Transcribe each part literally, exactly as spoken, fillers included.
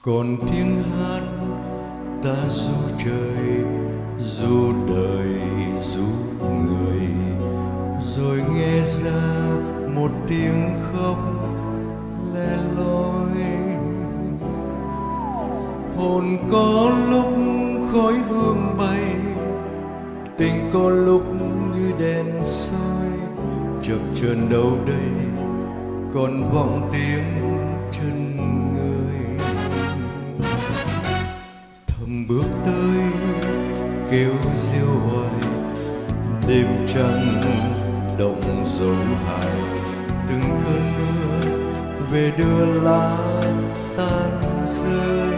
còn tiếng hát ta ru trời ru đời ru người, rồi nghe ra một tiếng khóc le loi. Hồn có lúc khói hương bay, tình có lúc như đèn soi, chập chờn đâu đây còn vọng tiếng chân người. Thầm bước tới kêu diêu hoài, đêm trăng động dấu hài, từng cơn mưa về đưa lá tan rơi.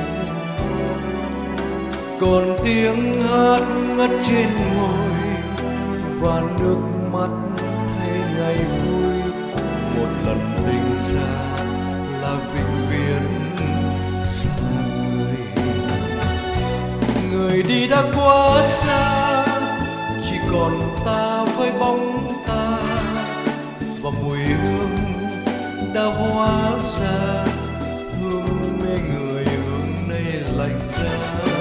Còn tiếng hát ngất trên môi và nước mắt thay ngày vui. Một lần tình xa là vĩnh viễn xa người. Người đi đã quá xa, chỉ còn ta với bóng ta, và mùi hương đã hóa ra hương mê người, hương nay lạnh giá.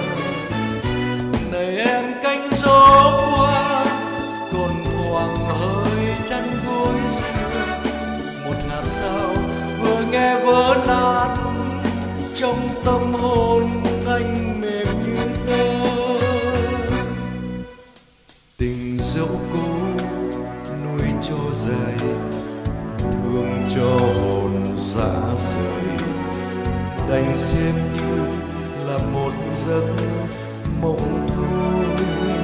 Này em cánh gió qua, còn thoảng hơi chăn gối xưa. Một hạt sao vừa nghe vỡ nát, trong tâm hồn anh mềm như tơ. Tình dẫu cố nuôi cho dài, thương cho hồn rã rời, đành xem như là một giấc mộng thôi.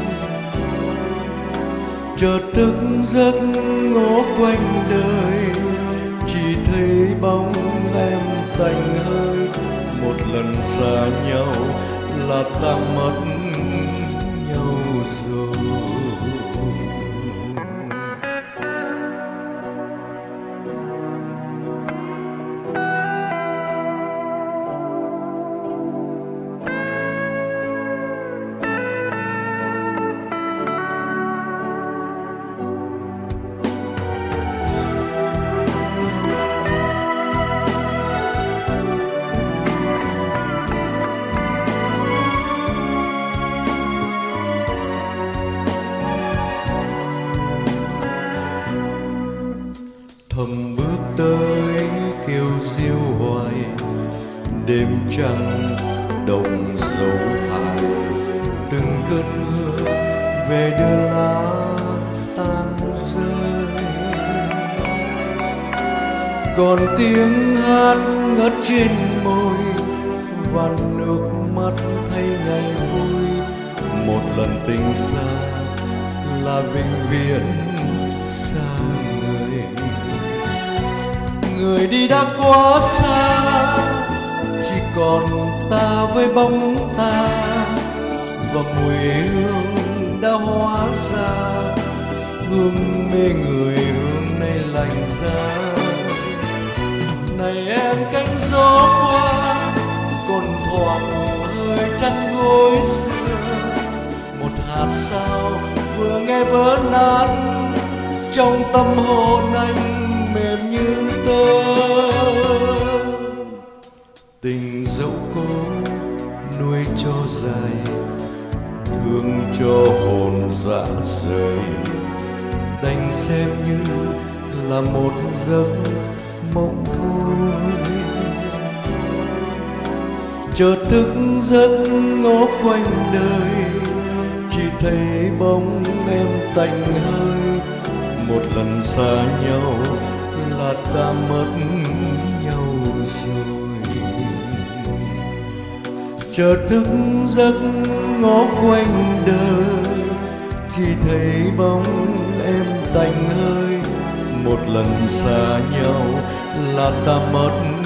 Chợt thức giấc ngó quanh đời, chỉ thấy bóng em tành hơi. Một lần xa nhau là ta mất nhau rồi. Thầm bước tới kêu diêu hoài, đêm trăng động dấu hài, từng cơn mưa về đưa lá tan rơi. Còn tiếng hát ngất trên môi và nước mắt thay ngày vui. Một lần tình xa là vĩnh viễn xa người. Người đi đã quá xa, chỉ còn ta với bóng ta, và mùi hương đã hóa ra hương mê người, hương nay lạnh giá. Này em cánh gió qua, còn thoảng hơi chăn gối xưa. Một hạt sao vừa nghe vỡ nát, trong tâm hồn anh mềm như tơ. Tình dẫu cố nuôi cho dài, thương cho hồn rã rời, đành xem như là một giấc mộng thôi. Chợt thức giấc ngó quanh đời, chỉ thấy bóng em tành hơi. Một lần xa nhau là ta mất nhau rồi. Chợt thức giấc ngó quanh đời, chỉ thấy bóng em tành hơi. Một lần xa nhau là ta mất